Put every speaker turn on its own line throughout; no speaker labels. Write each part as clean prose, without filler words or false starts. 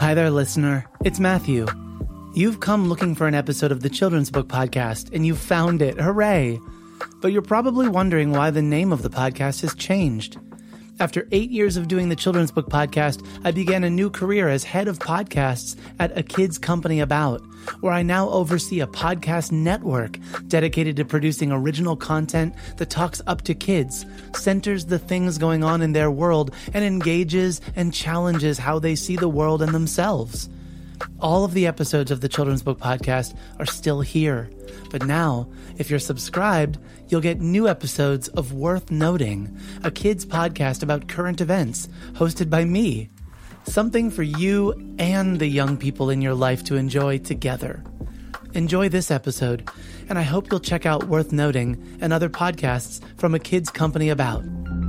Hi there, listener. It's Matthew. You've come looking for an episode of the Children's Book Podcast, and you've found it. Hooray! But you're probably wondering why the name of the podcast has changed. After 8 years of doing the Children's Book Podcast, I began a new career as head of podcasts at A Kids Company About, where I now oversee a podcast network dedicated to producing original content that talks up to kids, centers the things going on in their world, and engages and challenges how they see the world and themselves. All of the episodes of the Children's Book Podcast are still here. But now, if you're subscribed, you'll get new episodes of Worth Noting, a kids podcast about current events, hosted by me. Something for you and the young people in your life to enjoy together. Enjoy this episode, and I hope you'll check out Worth Noting and other podcasts from A Kids Company About.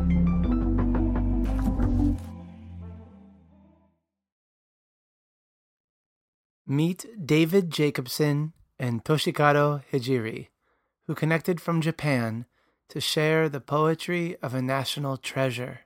Meet David Jacobson and Toshikado Hijiri, who connected from Japan to share the poetry of a national treasure.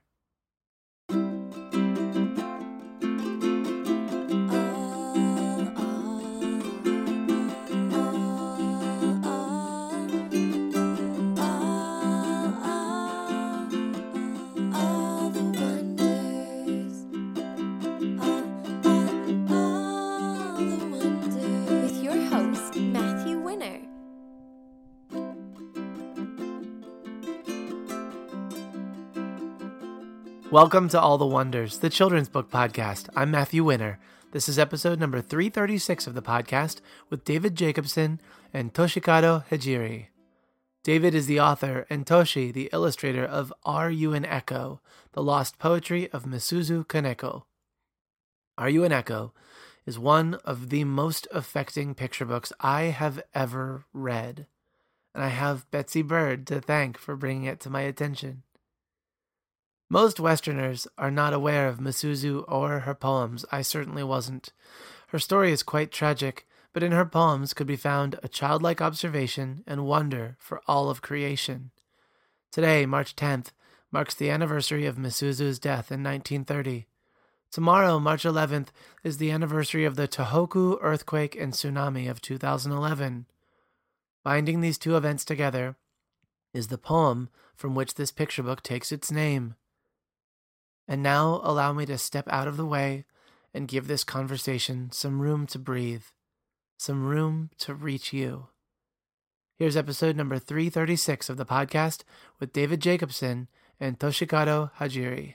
Welcome to All the Wonders, the Children's Book Podcast. I'm Matthew Winner. This is episode number 336 of the podcast with David Jacobson and Toshikado Hijiri. David is the author and Toshi the illustrator of Are You an Echo? The Lost Poetry of Misuzu Kaneko. Are You an Echo? Is one of the most affecting picture books I have ever read, and I have Betsy Bird to thank for bringing it to my attention. Most Westerners are not aware of Misuzu or her poems. I certainly wasn't. Her story is quite tragic, but in her poems could be found a childlike observation and wonder for all of creation. Today, March 10th, marks the anniversary of Misuzu's death in 1930. Tomorrow, March 11th, is the anniversary of the Tohoku earthquake and tsunami of 2011. Binding these two events together is the poem from which this picture book takes its name. And now allow me to step out of the way and give this conversation some room to breathe, some room to reach you. Here's episode number 336 of the podcast with David Jacobson and Toshikado Hijiri.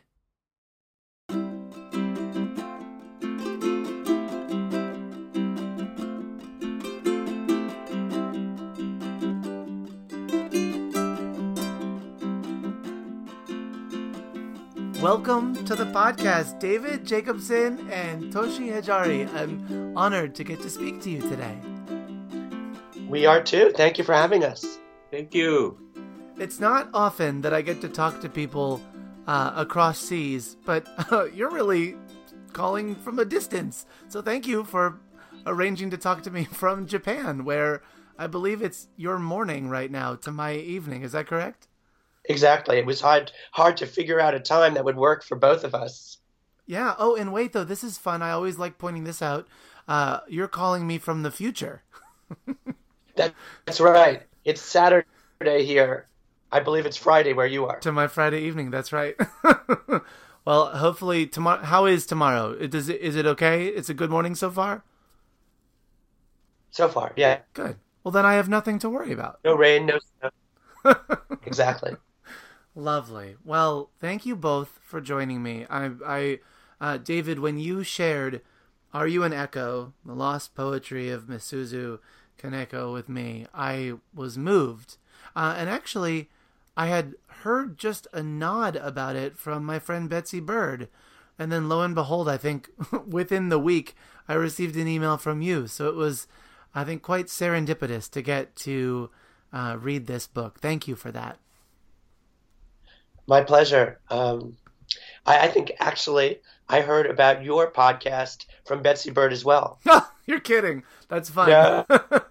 Welcome to the podcast, David Jacobson and Toshi Hijiri. I'm honored to get to speak to you today.
We are too. Thank you for having us.
Thank you.
It's not often that I get to talk to people across seas, but you're really calling from a distance. So thank you for arranging to talk to me from Japan, where I believe it's your morning right now to my evening. Is that correct?
Exactly. It was hard to figure out a time that would work for both of us.
Yeah. Oh, and wait, though, this is fun. I always like pointing this out. You're calling me from the future.
That's right. It's Saturday here. I believe it's Friday where you are.
To my Friday evening. That's right. Well, hopefully tomorrow. How is tomorrow? Is it okay? It's a good morning so far?
So far, yeah.
Good. Well, then I have nothing to worry about.
No rain, no snow. Exactly.
Lovely. Well, thank you both for joining me. David, when you shared Are You an Echo? The Lost Poetry of Misuzu Kaneko with me, I was moved. And actually, I had heard just a nod about it from my friend Betsy Bird. And then lo and behold, I think within the week, I received an email from you. So it was, I think, quite serendipitous to get to read this book. Thank you for that.
My pleasure. I think actually I heard about your podcast from Betsy Bird as well.
You're kidding. That's fun.
Yeah.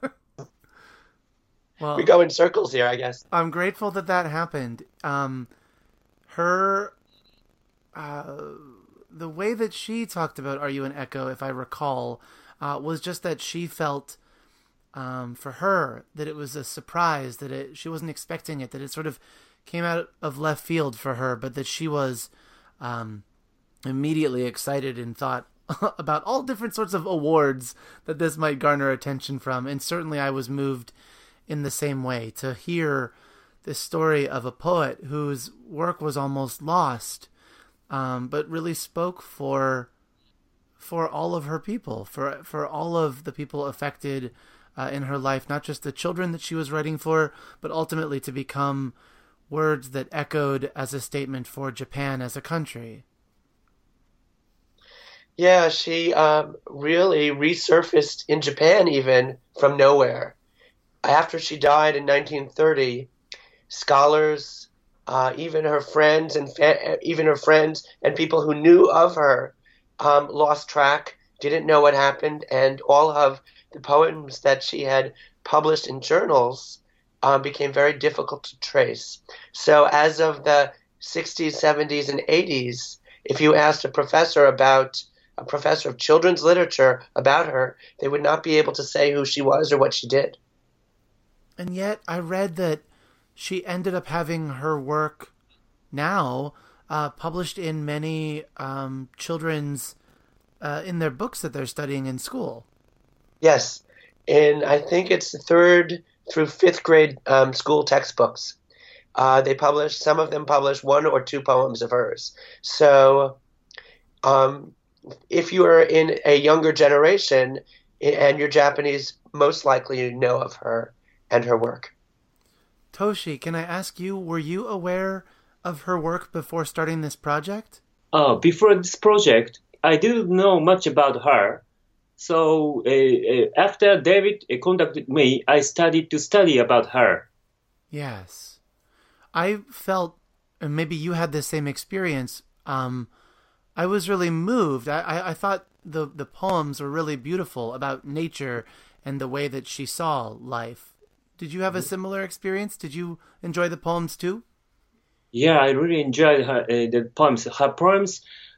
Well,
we go in circles here, I guess.
I'm grateful that happened. the way that she talked about Are You an Echo, if I recall, was just that she felt for her that it was a surprise, that she wasn't expecting it, that it sort of came out of left field for her, but that she was immediately excited and thought about all different sorts of awards that this might garner attention from. And certainly I was moved in the same way to hear this story of a poet whose work was almost lost, but really spoke for all of her people, for all of the people affected in her life, not just the children that she was writing for, but ultimately to become words that echoed as a statement for Japan as a country.
Yeah, she really resurfaced in Japan even from nowhere. After she died in 1930, scholars, even her friends and people who knew of her, lost track, didn't know what happened, and all of the poems that she had published in journals became very difficult to trace. So as of the 60s, 70s, and 80s, if you asked a professor of children's literature about her, they would not be able to say who she was or what she did.
And yet I read that she ended up having her work now published in many children's, in their books that they're studying in school.
Yes, and I think it's the 3rd through 5th grade school textbooks. Some of them publish 1 or 2 poems of hers. So if you are in a younger generation and you're Japanese, most likely you know of her and her work.
Toshi, can I ask you, were you aware of her work before starting this project?
Before this project, I didn't know much about her. So after David contacted me, I started to study about her.
Yes. I felt, and maybe you had the same experience, I was really moved. I thought the poems were really beautiful about nature and the way that she saw life. Did you have a similar experience? Did you enjoy the poems too?
Yeah, I really enjoyed the poems. Her poems,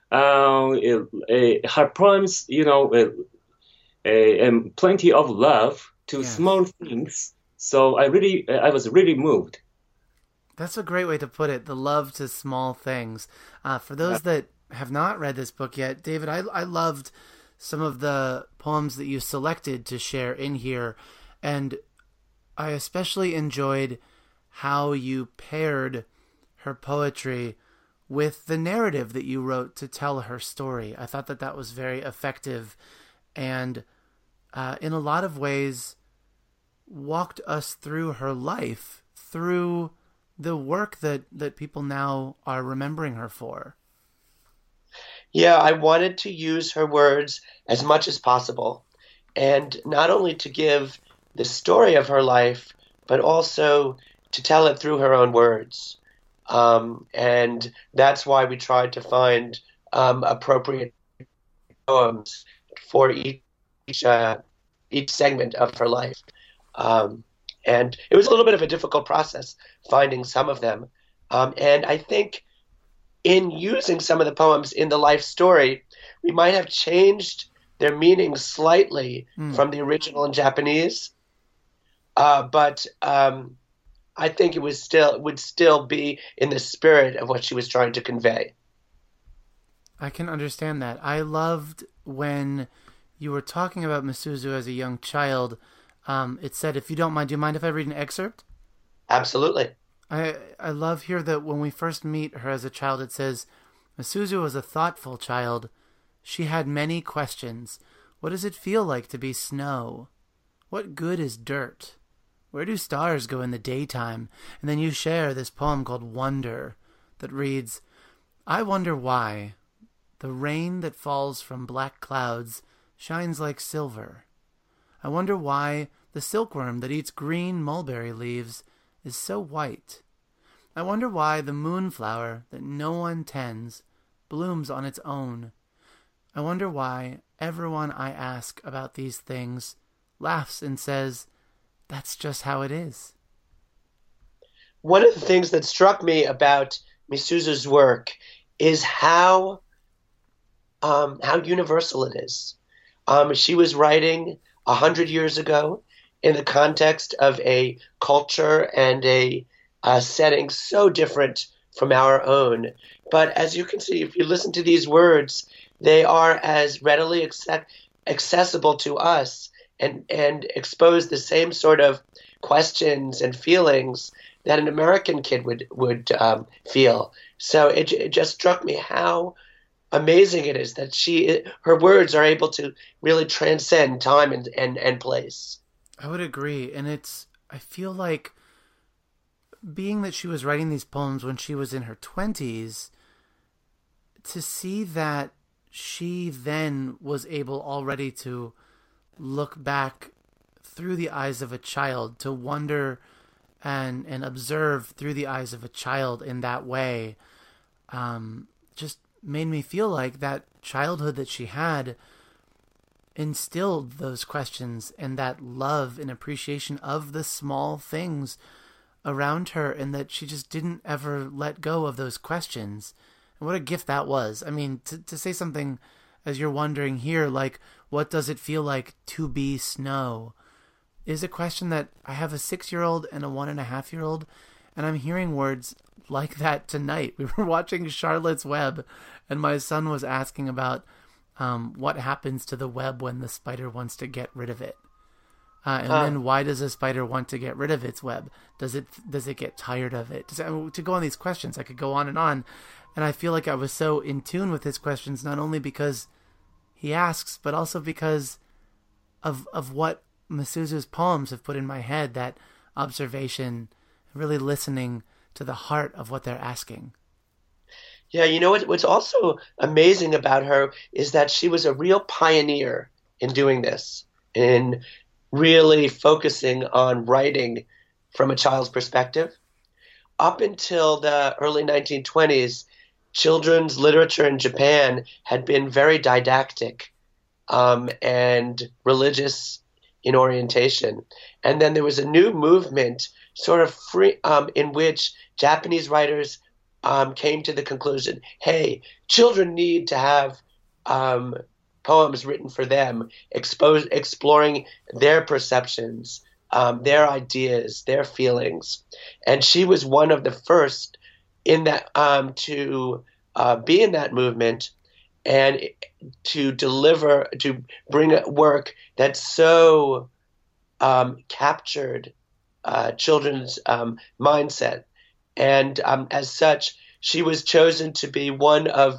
and plenty of love to small things. So I was really moved.
That's a great way to put it. The love to small things. For those that have not read this book yet, David, I loved some of the poems that you selected to share in here, and I especially enjoyed how you paired her poetry with the narrative that you wrote to tell her story. I thought that was very effective and in a lot of ways walked us through her life, through the work that people now are remembering her for.
Yeah, I wanted to use her words as much as possible, and not only to give the story of her life, but also to tell it through her own words. And that's why we tried to find appropriate poems for each segment of her life. And it was a little bit of a difficult process finding some of them. And I think in using some of the poems in the life story, we might have changed their meaning slightly from the original in Japanese. But I think it would still be in the spirit of what she was trying to convey.
I can understand that. I loved when you were talking about Misuzu as a young child. It said, if you don't mind, do you mind if I read an excerpt?
Absolutely.
I love here that when we first meet her as a child, it says, Misuzu was a thoughtful child. She had many questions. What does it feel like to be snow? What good is dirt? Where do stars go in the daytime? And then you share this poem called Wonder that reads, I wonder why the rain that falls from black clouds shines like silver. I wonder why the silkworm that eats green mulberry leaves is so white. I wonder why the moonflower that no one tends blooms on its own. I wonder why everyone I ask about these things laughs and says, that's just how it is.
One of the things that struck me about Misuzu's work is how how universal it is. She was writing 100 years ago in the context of a culture and a setting so different from our own. But as you can see, if you listen to these words, they are as readily accessible to us and expose the same sort of questions and feelings that an American kid would feel. So it just struck me how amazing it is that her words are able to really transcend time and place.
I would agree. And I feel like being that she was writing these poems when she was in her 20s, to see that she then was able already to look back through the eyes of a child, to wonder and observe through the eyes of a child in that way, just made me feel like that childhood that she had instilled those questions and that love and appreciation of the small things around her, and that she just didn't ever let go of those questions. And what a gift that was. I mean, to say something as you're wondering here, like, what does it feel like to be snow, is a question that I have a 6-year-old and a 1.5-year-old, and I'm hearing words like that tonight. We were watching Charlotte's Web, and my son was asking about what happens to the web when the spider wants to get rid of it. And then why does a spider want to get rid of its web? Does it get tired of it? To go on these questions, I could go on. And I feel like I was so in tune with his questions, not only because he asks, but also because of what Misuzu's poems have put in my head, that observation, really listening to the heart of what they're asking.
Yeah, you know what's also amazing about her is that she was a real pioneer in doing this, in really focusing on writing from a child's perspective. Up until the early 1920s, children's literature in Japan had been very didactic and religious in orientation. And then there was a new movement, sort of free, in which Japanese writers came to the conclusion, hey, children need to have poems written for them, exploring their perceptions, their ideas, their feelings. And she was one of the first in that to be in that movement and to bring a work that so captured children's mindset. And as such, she was chosen to be one of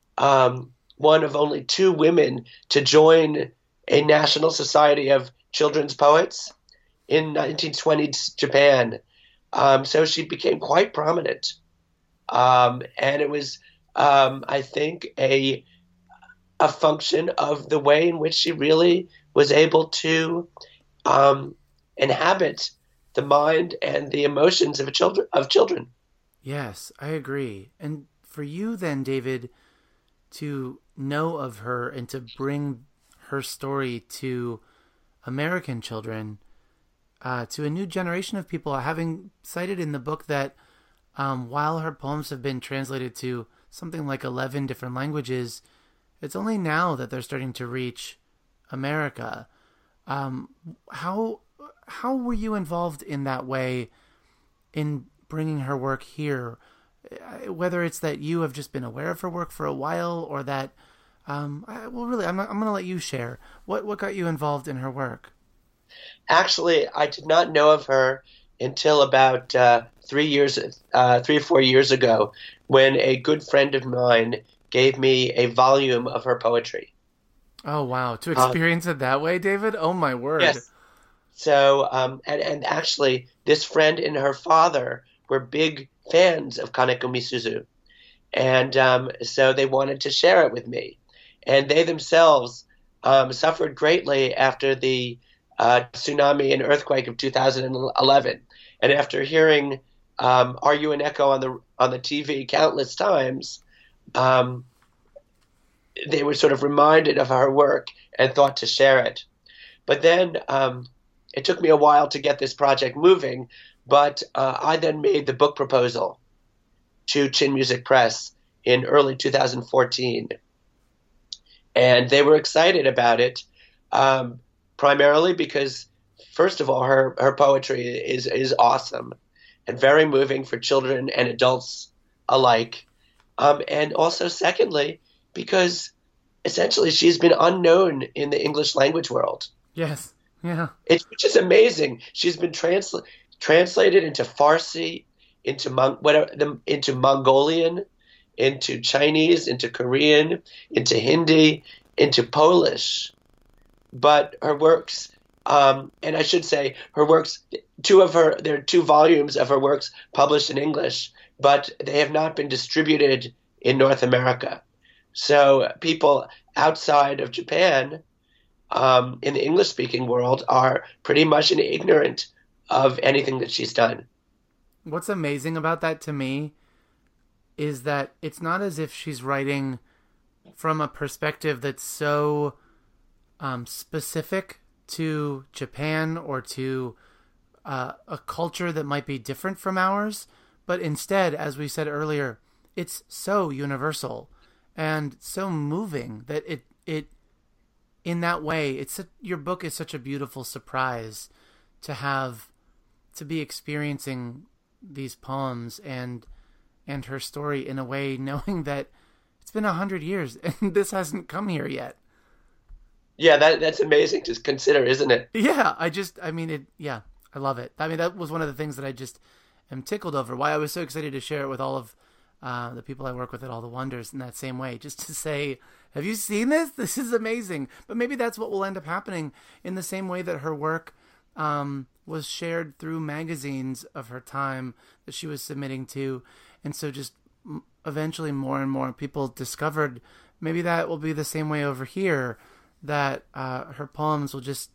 only 2 women to join a National Society of Children's Poets in 1920s Japan. So she became quite prominent. And it was, I think, a function of the way in which she really was able to inhabit the mind and the emotions of children.
Yes, I agree. And for you then, David, to know of her and to bring her story to American children, to a new generation of people, having cited in the book that while her poems have been translated to something like 11 different languages, it's only now that they're starting to reach America. How were you involved in that way in bringing her work here? Whether it's that you have just been aware of her work for a while, or that, really, I'm going to let you share. What got you involved in her work?
Actually, I did not know of her until about 3 or 4 years ago, when a good friend of mine gave me a volume of her poetry.
Oh, wow. To experience it that way, David? Oh, my word.
Yes. So, and actually, this friend and her father were big fans of Kaneko Misuzu. And so they wanted to share it with me. And they themselves suffered greatly after the tsunami and earthquake of 2011. And after hearing Are You an Echo on the TV countless times, they were sort of reminded of her work and thought to share it. But then it took me a while to get this project moving, but I then made the book proposal to Chin Music Press in early 2014. And they were excited about it, primarily because, first of all, her poetry is awesome and very moving for children and adults alike. And also, secondly, because essentially she's been unknown in the English language world.
Yes. Yeah.
Which is amazing. She's been translated into Farsi, into Mongolian, into Chinese, into Korean, into Hindi, into Polish. But her works, and I should say her works, there are 2 volumes of her works published in English, but they have not been distributed in North America. So people outside of Japan, in the English-speaking world, are pretty much ignorant of anything that she's done.
What's amazing about that to me is that it's not as if she's writing from a perspective that's so specific to Japan or to a culture that might be different from ours, but instead, as we said earlier, it's so universal and so moving that it in that way, your book is such a beautiful surprise to be experiencing these poems and her story in a way, knowing that it's been 100 years and this hasn't come here yet.
Yeah, that's amazing to consider, isn't it?
Yeah, I love it. I mean, that was one of the things that I just am tickled over. Why I was so excited to share it with all of the people I work with at All the Wonders in that same way, just to say, have you seen this? This is amazing. But maybe that's what will end up happening in the same way that her work was shared through magazines of her time that she was submitting to. And so just eventually more and more people discovered maybe that will be the same way over here, that her poems will just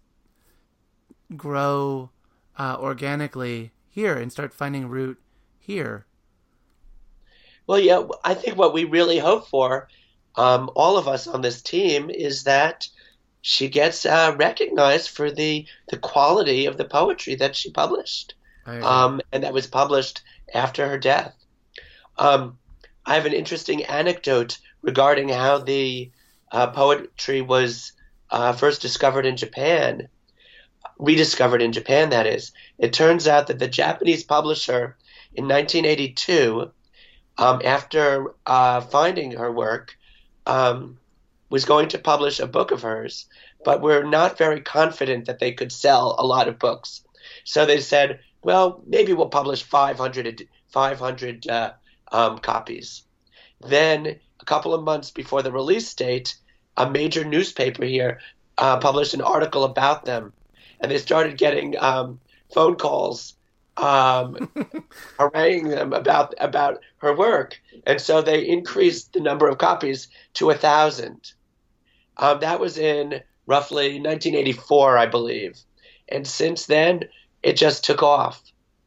grow organically here and start finding root here.
Well, yeah, I think what we really hope for, all of us on this team, is that she gets recognized for the quality of the poetry that she published, and that was published after her death. I have an interesting anecdote regarding how the poetry was first discovered in Japan, rediscovered in Japan, that is. It turns out that the Japanese publisher in 1982, after finding her work, was going to publish a book of hers, but were not very confident that they could sell a lot of books. So they said, well, maybe we'll publish 500 copies. Then, a couple of months before the release date, a major newspaper here published an article about them, and they started getting phone calls haranguing them about her work, and so they increased the number of copies to 1,000. That was in roughly 1984, I believe, and since then it just took off.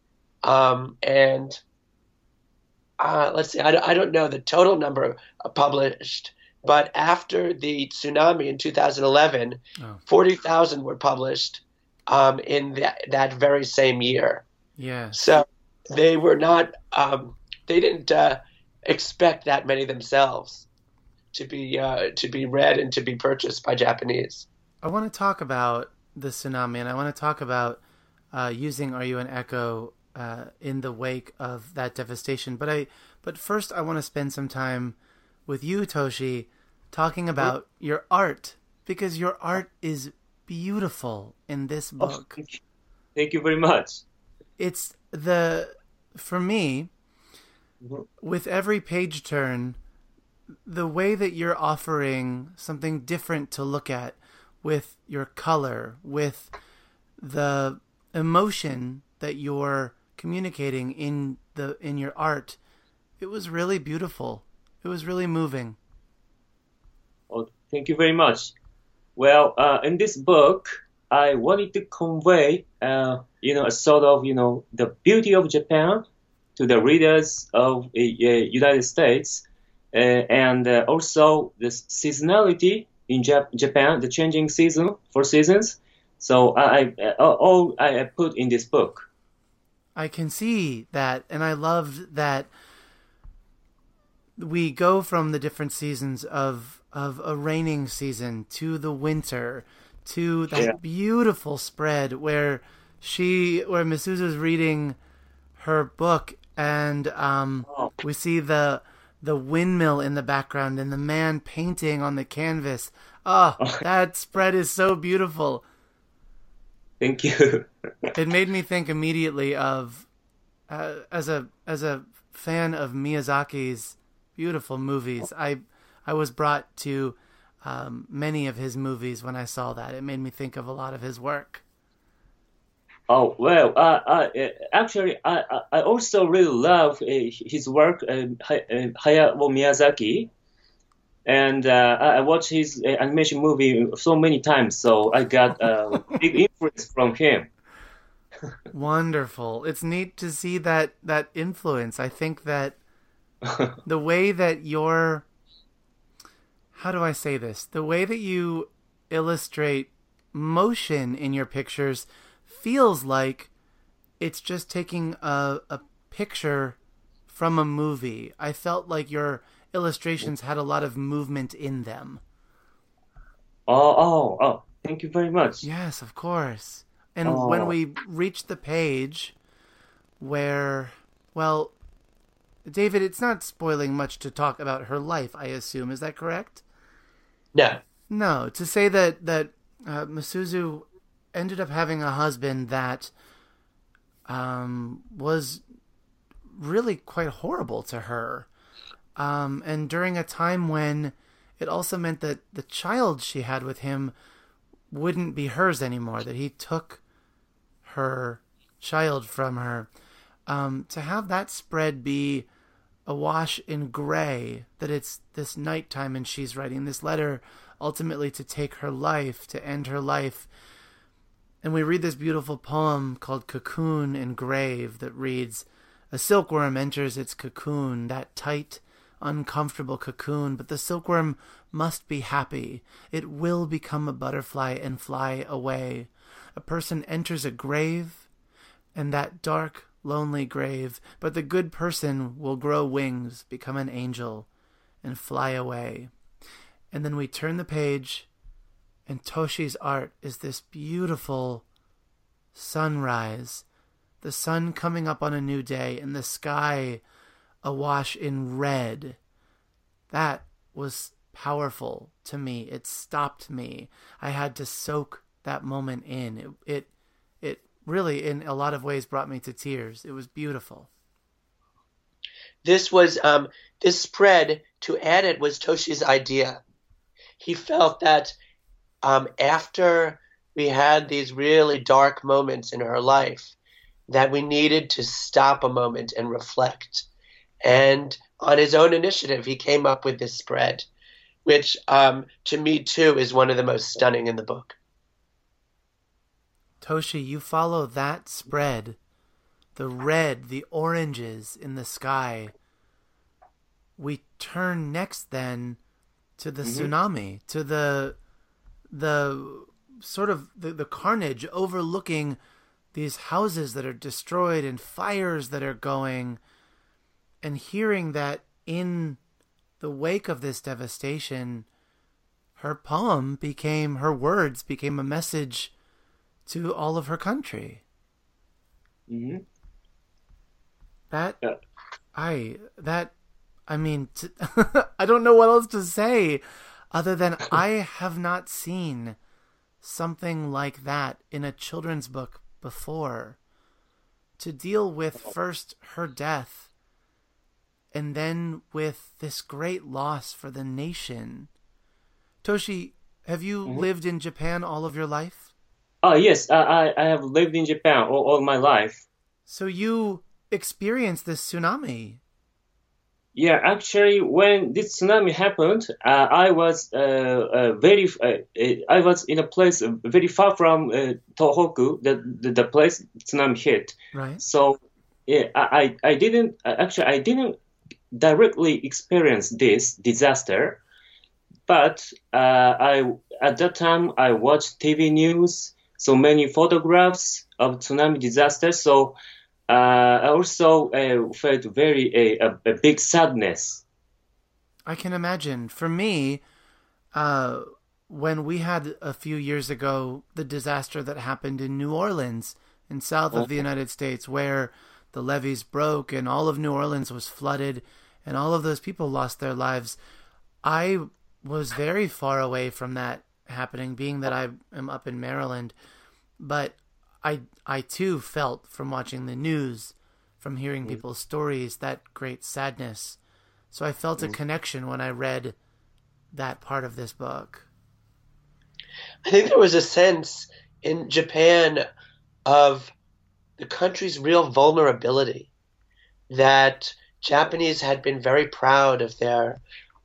Let's see, I don't know the total number published, but after the tsunami in 2011, 40,000 were published in that very same year.
Yeah.
So they were not, they didn't expect that many themselves to be read and to be purchased by Japanese.
I want to talk about the tsunami, and I want to talk about using Are You an Echo in the wake of that devastation. But first, I want to spend some time with you, Toshi, talking about your art, because your art is beautiful in this book.
Thank you very much.
It's for me, with every page turn, the way that you're offering something different to look at with your color, with the emotion that you're communicating in your art, it was really beautiful. It was really moving.
Oh, thank you very much. Well, in this book, I wanted to convey, a sort of, the beauty of Japan to the readers of United States, and also the seasonality in Japan, the changing seasons. So all I put in this book.
I can see that, and I loved that we go from the different seasons of of a raining season to the winter to that beautiful spread where Misuzu's reading her book and we see the windmill in the background and the man painting on the canvas. Oh, that spread is so beautiful.
Thank you.
It made me think immediately of as a fan of Miyazaki's beautiful movies. I was brought to many of his movies when I saw that. It made me think of a lot of his work.
Oh, well, actually, I also really love his work, Hayao Miyazaki. And I watched his animation movie so many times, so I got big influence from him.
Wonderful. It's neat to see that influence. I think that the way that how do I say this? The way that you illustrate motion in your pictures feels like it's just taking a picture from a movie. I felt like your illustrations had a lot of movement in them.
Oh, thank you very much.
Yes, of course. And when we reach the page where, well, David, it's not spoiling much to talk about her life, I assume. Is that correct?
No.
No, to say that Misuzu ended up having a husband that was really quite horrible to her. And during a time when it also meant that the child she had with him wouldn't be hers anymore, that he took her child from her. To have that spread be awash in gray, that it's this nighttime and she's writing this letter ultimately to take her life, to end her life. And we read this beautiful poem called Cocoon and Grave that reads, "A silkworm enters its cocoon, that tight, uncomfortable cocoon, but the silkworm must be happy. It will become a butterfly and fly away. A person enters a grave, and that dark, lonely grave, but the good person will grow wings, become an angel, and fly away." And then we turn the page, and Toshi's art is this beautiful sunrise, the sun coming up on a new day, and the sky awash in red. That was powerful to me. It stopped me. I had to soak that moment in. It really, in a lot of ways, brought me to tears. It was beautiful.
This spread, to add it, was Toshi's idea. He felt that after we had these really dark moments in her life, that we needed to stop a moment and reflect. And on his own initiative, he came up with this spread, which to me, too, is one of the most stunning in the book.
Toshi, you follow that spread, the red, the oranges in the sky. We turn next then to the tsunami, to the sort of the carnage overlooking these houses that are destroyed and fires that are going, and hearing that in the wake of this devastation, her words became a message to all of her country.
Mm-hmm.
I don't know what else to say other than I have not seen something like that in a children's book before. To deal with first her death and then with this great loss for the nation. Toshi, have you lived in Japan all of your life?
Yes, I have lived in Japan all my life.
So you experienced this tsunami.
Yeah, actually, when this tsunami happened, I was I was in a place very far from Tohoku, the place tsunami hit.
Right.
So yeah, I didn't directly experience this disaster, but at that time I watched TV news, so many photographs of tsunami disaster. So I also felt very a big sadness.
I can imagine. For me, uh, when we had a few years ago the disaster that happened in New Orleans in south of the United States, where the levees broke and all of New Orleans was flooded and all of those people lost their lives. I was very far away from that happening, being that I am up in Maryland, but I too felt from watching the news, from hearing people's stories, that great sadness. So I felt a connection when I read that part of this book.
I think there was a sense in Japan of the country's real vulnerability, that Japanese had been very proud of their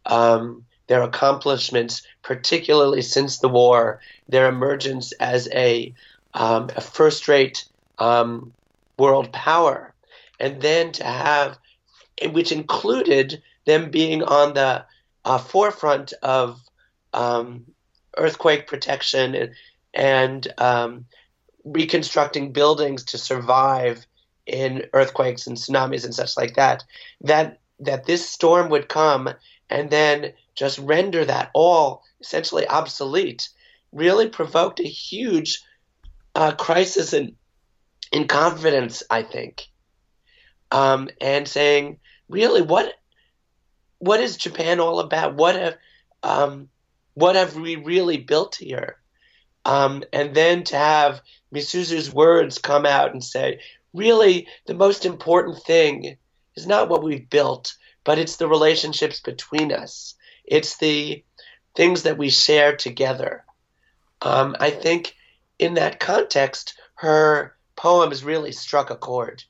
accomplishments, particularly since the war, their emergence as a first-rate world power, and then to have, which included them being on the forefront of earthquake protection and reconstructing buildings to survive in earthquakes and tsunamis and such like that, that this storm would come and then just render that all essentially obsolete, really provoked a huge crisis in confidence, I think, and saying, really, what is Japan all about? What have we really built here? And then to have Misuzu's words come out and say, really, the most important thing is not what we've built, but it's the relationships between us. It's the things that we share together. I think in that context, her poems really struck a chord.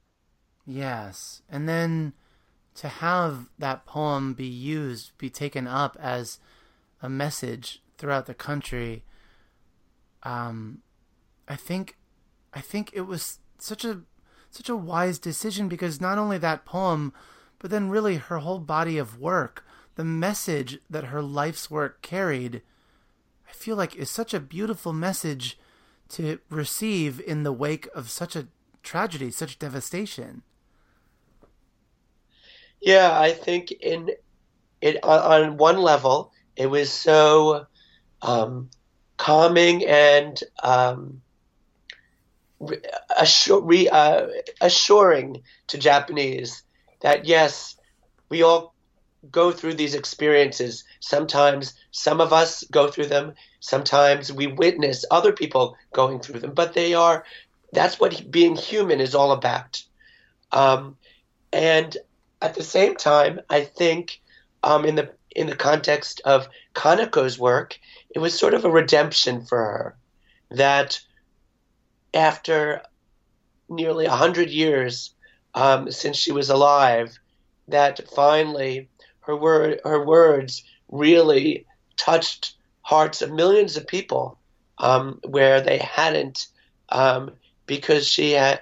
Yes. And then to have that poem be taken up as a message throughout the country, I think it was such a wise decision, because not only that poem, but then really her whole body of work, the message that her life's work carried, I feel like is such a beautiful message to receive in the wake of such a tragedy, such devastation.
Yeah, I think on one level, it was so calming and assuring to Japanese that, yes, we all go through these experiences. Sometimes some of us go through them. Sometimes we witness other people going through them. But that's what being human is all about. And at the same time, I think in the context of Kaneko's work, it was sort of a redemption for her, that after nearly 100 years since she was alive, that finally her words really touched hearts of millions of people where they hadn't, because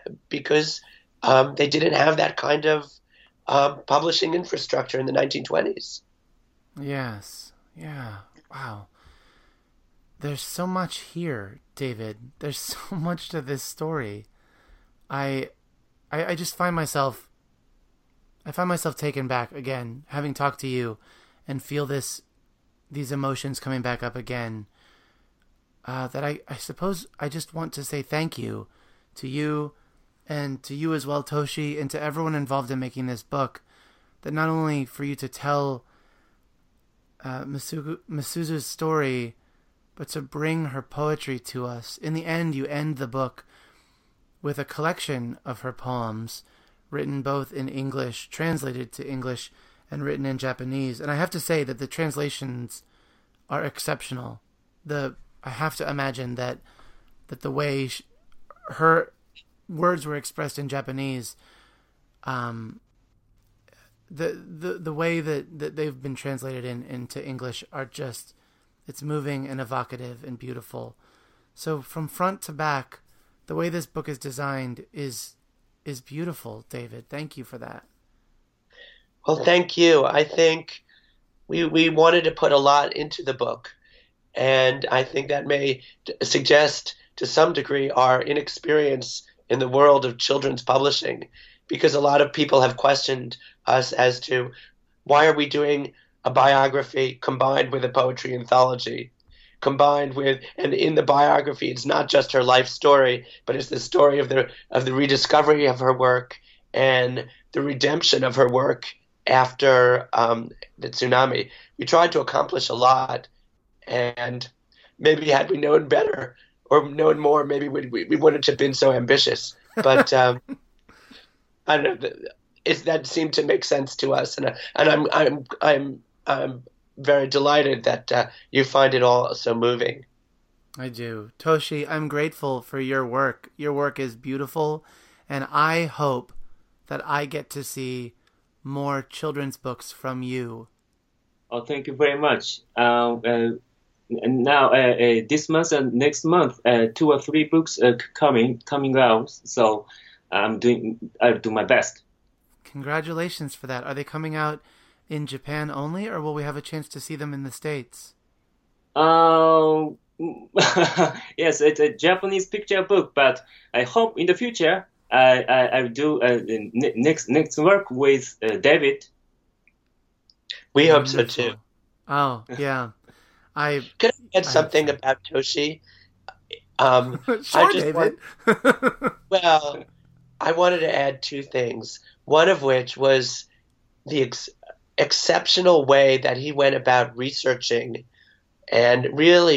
they didn't have that kind of publishing infrastructure in the 1920s.
Yes. Yeah. Wow. There's so much here, David. There's so much to this story. I just find myself taken back again, having talked to you, and feel these emotions coming back up again. That I suppose I just want to say thank you to you, and to you as well, Toshi, and to everyone involved in making this book. That not only for you to tell Misuzu's story, but to bring her poetry to us. In the end, you end the book with a collection of her poems, written both in English, translated to English, and written in Japanese. And I have to say that the translations are exceptional. I have to imagine that the way her words were expressed in Japanese, the way that they've been translated into English are just, it's moving and evocative and beautiful. So from front to back, the way this book is designed is beautiful, David. Thank you for that.
Well, thank you. I think we wanted to put a lot into the book, and I think that may suggest to some degree our inexperience in the world of children's publishing, because a lot of people have questioned us as to why are we doing a biography combined with a poetry anthology, combined with, and in the biography, it's not just her life story, but it's the story of the rediscovery of her work and the redemption of her work after the tsunami. We tried to accomplish a lot, and maybe had we known better or known more, maybe we wouldn't have been so ambitious. But I don't know. That seemed to make sense to us, and I'm very delighted that you find it all so moving.
I do. Toshi, I'm grateful for your work. Your work is beautiful, and I hope that I get to see more children's books from you.
Oh, thank you very much. And now, this month and next month, 2 or 3 books are coming out. So I'll do my best.
Congratulations for that. Are they coming out in Japan only, or will we have a chance to see them in the States?
Yes, it's a Japanese picture book, but I hope in the future I do next work with David.
We hope so too.
Oh, yeah.
Could I add something about Toshi?
Sure, David.
Well, I wanted to add 2 things. One of which was the exceptional way that he went about researching and really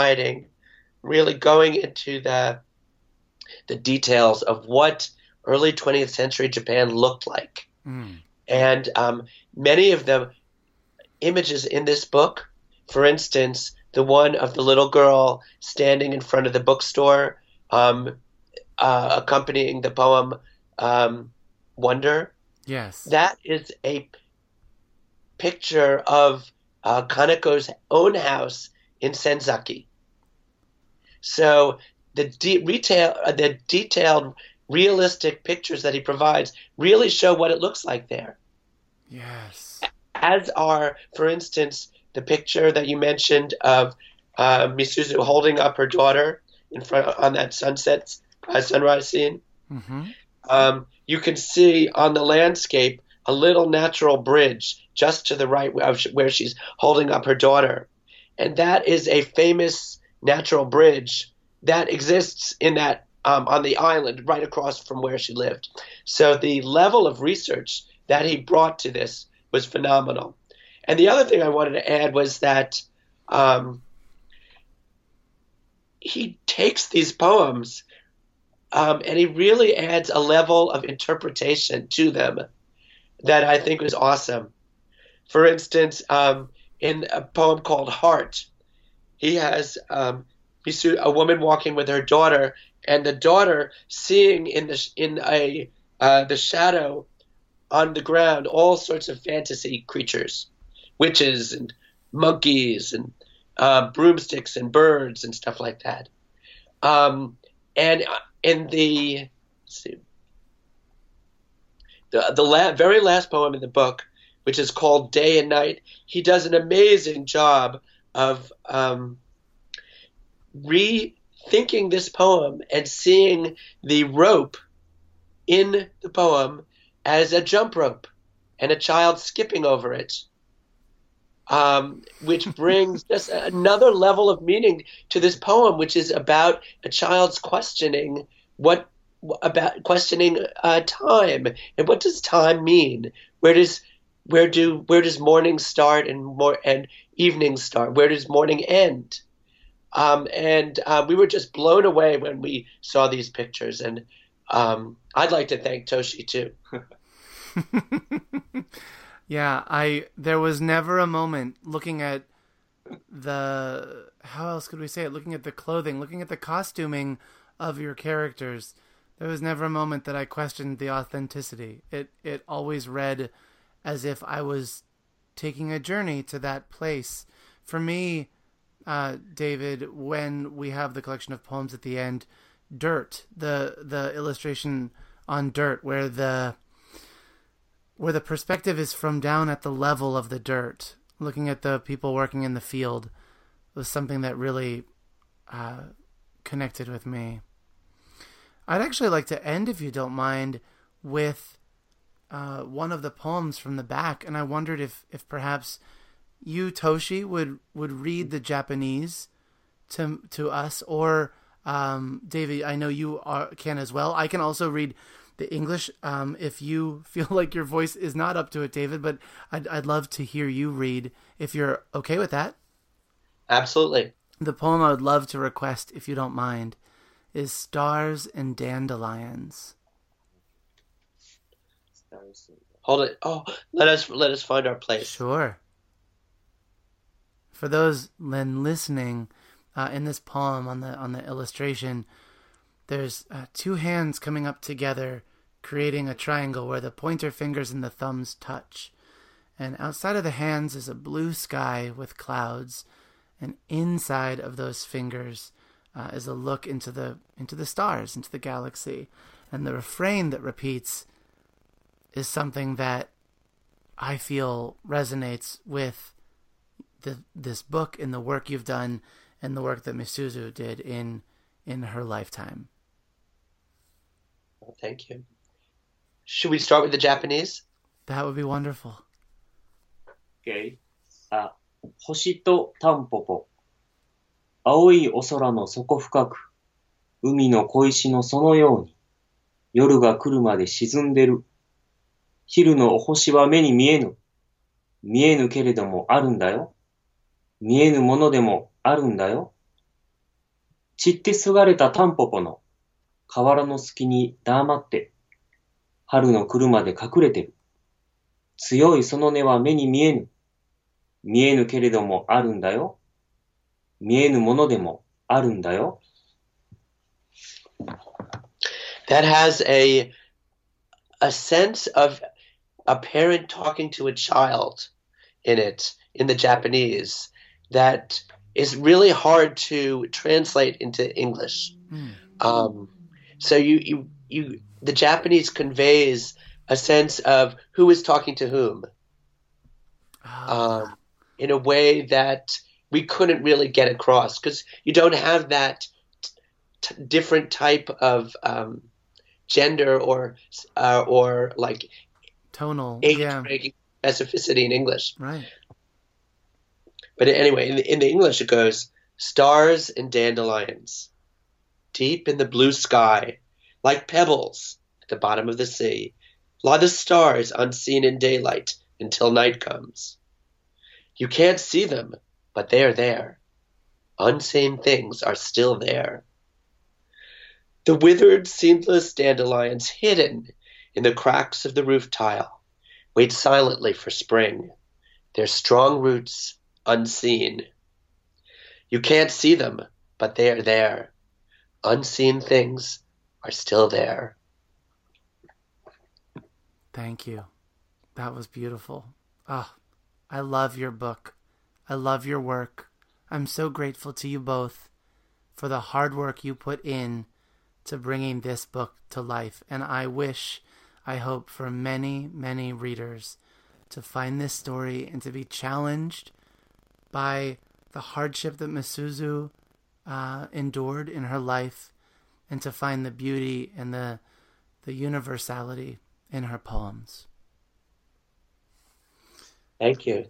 going into the details of what early 20th century Japan looked like. Mm. And many of the images in this book, for instance, the one of the little girl standing in front of the bookstore, accompanying the poem Wonder.
Yes.
That is a picture of Kaneko's own house in Senzaki. So the detailed, realistic pictures that he provides really show what it looks like there.
Yes.
As are, for instance, the picture that you mentioned of Misuzu holding up her daughter in front on that sunrise scene. Mm-hmm. You can see on the landscape a little natural bridge just to the right where she's holding up her daughter. And that is a famous natural bridge that exists in that on the island right across from where she lived. So the level of research that he brought to this was phenomenal. And the other thing I wanted to add was that he takes these poems and he really adds a level of interpretation to them that I think was awesome. For instance, in a poem called Heart, he has a woman walking with her daughter, and the daughter seeing in the shadow on the ground all sorts of fantasy creatures, witches and monkeys and broomsticks and birds and stuff like that. And in the very last poem in the book, which is called Day and Night, he does an amazing job of rethinking this poem and seeing the rope in the poem as a jump rope and a child skipping over it, which brings just another level of meaning to this poem, which is about a child's questioning time and what does time mean? Where does morning start and evening start? Where does morning end? And we were just blown away when we saw these pictures, and I'd like to thank Toshi too.
Yeah, there was never a moment looking at how else could we say it? Looking at the clothing, looking at the costuming of your characters, there was never a moment that I questioned the authenticity. It always read as if I was taking a journey to that place. For me, David, when we have the collection of poems at the end, Dirt, the illustration on Dirt, where the perspective is from down at the level of the dirt, looking at the people working in the field, was something that really connected with me. I'd actually like to end, if you don't mind, with one of the poems from the back, and I wondered if perhaps you, Toshi, would read the Japanese to us, or David, I know you can as well. I can also read the English if you feel like your voice is not up to it, David, but I'd love to hear you read if you're okay with that.
Absolutely.
The poem I would love to request, if you don't mind, is Stars and Dandelions.
Hold it. Oh, let us find our place.
Sure. For those then listening, in this poem on the illustration, there's two hands coming up together, creating a triangle where the pointer fingers and the thumbs touch. And outside of the hands is a blue sky with clouds, and inside of those fingers is a look into the stars, into the galaxy. And the refrain that repeats is something that I feel resonates with this book and the work you've done and the work that Misuzu did in her lifetime.
Well, thank you. Should we start with the Japanese?
That would be wonderful.
Okay. 星とタンポポ。青いお空の底深く、海の小石のそのように、夜が来るまで沈んでる。昼のお星は目に見えぬ。見えぬけれどもあるんだよ。見えぬものでもあるんだよ。散ってすがれたタンポポの河原の隙に黙って、春の来るまで隠れてる。強いその根は目に見えぬ。見えぬけれどもあるんだよ。見えぬものでもあるんだよ。
That has a sense of a parent talking to a child in it, in the Japanese, that is really hard to translate into English. So the Japanese conveys a sense of who is talking to whom, in a way that we couldn't really get across, because you don't have that different type of gender or like
tonal
age-breaking specificity in English.
Right.
But anyway, in the English it goes, stars and dandelions, deep in the blue sky, like pebbles at the bottom of the sea, lie the stars unseen in daylight until night comes. You can't see them, but they are there. Unseen things are still there. The withered, seedless dandelions hidden in the cracks of the roof tile wait silently for spring, their strong roots unseen. You can't see them, but they are there. Unseen things are still there.
Thank you. That was beautiful. I love your book. I love your work. I'm so grateful to you both for the hard work you put in to bringing this book to life. And I hope for many, many readers to find this story and to be challenged by the hardship that Misuzu endured in her life, and to find the beauty and the universality in her poems.
Thank you.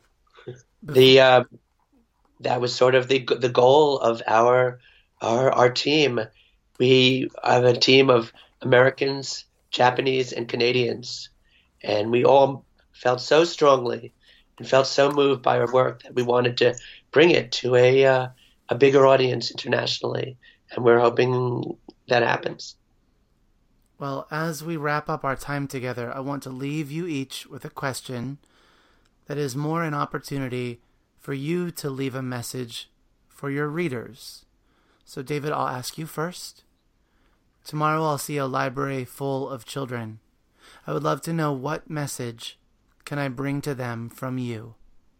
That was sort of the goal of our team. We have a team of Americans, Japanese, and Canadians, and we all felt so strongly and felt so moved by our work that we wanted to bring it to a bigger audience internationally, and we're hoping that happens.
Well, as we wrap up our time together, I want to leave you each with a question that is more an opportunity for you to leave a message for your readers. So, David, I'll ask you first. Tomorrow I'll see a library full of children. I would love to know, what message can I bring to them from you?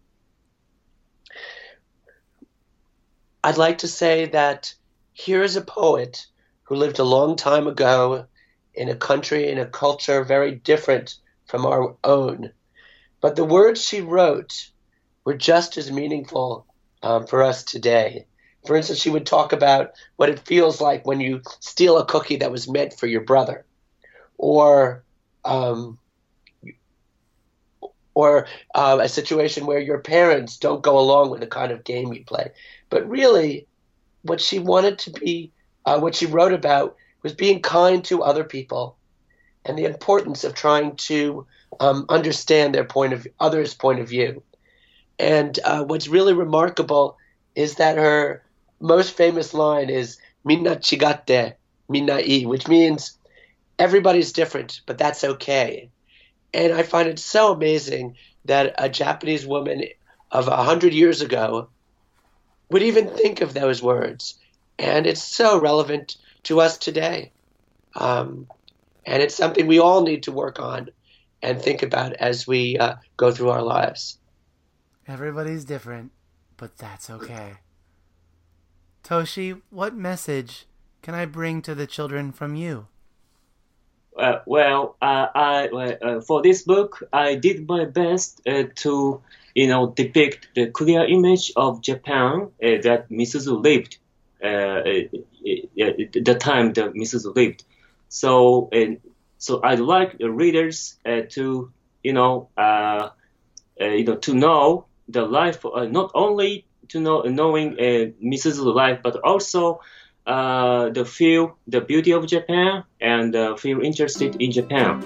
I'd like to say that here is a poet who lived a long time ago in a country, in a culture very different from our own. But the words she wrote were just as meaningful for us today. For instance, she would talk about what it feels like when you steal a cookie that was meant for your brother, or or a situation where your parents don't go along with the kind of game you play. But really, what she wanted to be, what she wrote about was being kind to other people and the importance of trying to understand others' point of view. And what's really remarkable is that her most famous line is "Minna chigate, minna ii," which means everybody's different, but that's okay. And I find it so amazing that a Japanese woman of 100 years ago would even think of those words. And it's so relevant to us today. And it's something we all need to work on and think about as we go through our lives.
Everybody's different, but that's okay. Toshi, what message can I bring to the children from you?
For this book, I did my best to, depict the clear image of Japan that Misuzu lived, the time that Misuzu lived. So I'd like the readers to, to know the life, not only to knowing Misuzu's life, but also feel the beauty of Japan and feel interested in Japan.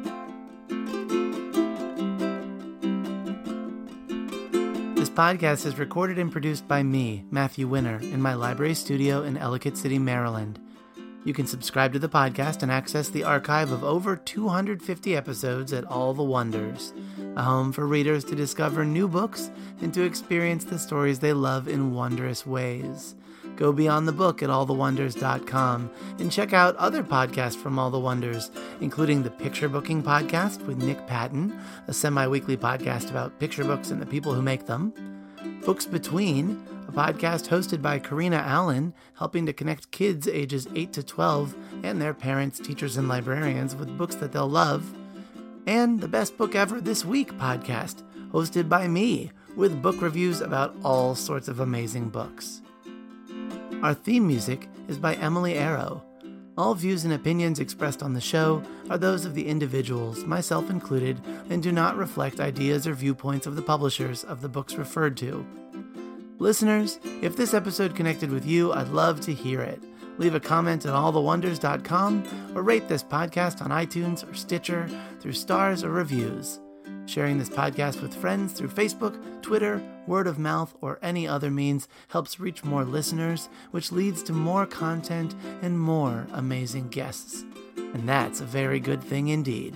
This podcast is recorded and produced by me, Matthew Winner, in my library studio in Ellicott City, Maryland. You can subscribe to the podcast and access the archive of over 250 episodes at All the Wonders, a home for readers to discover new books and to experience the stories they love in wondrous ways. Go beyond the book at allthewonders.com and check out other podcasts from All the Wonders, including the Picture Booking Podcast with Nick Patton, a semi-weekly podcast about picture books and the people who make them, Books Between, a podcast hosted by Karina Allen, helping to connect kids ages 8 to 12 and their parents, teachers, and librarians with books that they'll love, and the Best Book Ever This Week podcast, hosted by me, with book reviews about all sorts of amazing books. Our theme music is by Emily Arrow. All views and opinions expressed on the show are those of the individuals, myself included, and do not reflect ideas or viewpoints of the publishers of the books referred to. Listeners, if this episode connected with you, I'd love to hear it. Leave a comment at allthewonders.com or rate this podcast on iTunes or Stitcher through stars or reviews. Sharing this podcast with friends through Facebook, Twitter, word of mouth, or any other means helps reach more listeners, which leads to more content and more amazing guests. And that's a very good thing indeed.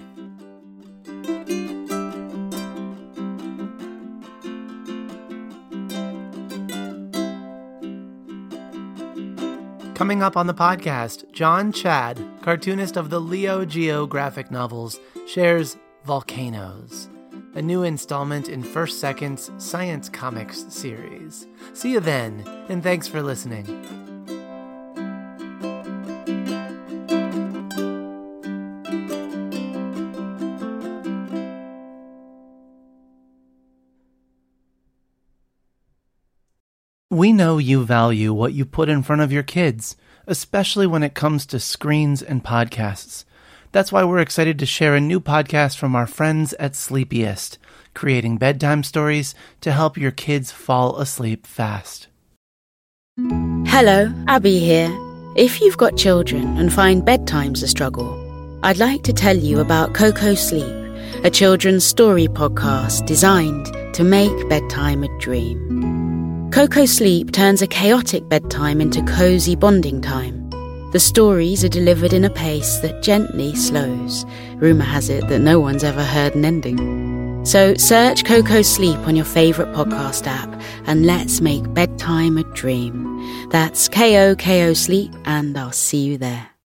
Coming up on the podcast, John Chad, cartoonist of the Leo Geo graphic novels, shares Volcanoes, a new installment in First Second's Science Comics series. See you then, and thanks for listening. We know you value what you put in front of your kids, especially when it comes to screens and podcasts. That's why we're excited to share a new podcast from our friends at Sleepiest, creating bedtime stories to help your kids fall asleep fast.
Hello, Abby here. If you've got children and find bedtime's a struggle, I'd like to tell you about Coco Sleep, a children's story podcast designed to make bedtime a dream. Coco Sleep turns a chaotic bedtime into cozy bonding time. The stories are delivered in a pace that gently slows. Rumour has it that no one's ever heard an ending. So search Coco Sleep on your favourite podcast app and let's make bedtime a dream. That's KOKO Sleep, and I'll see you there.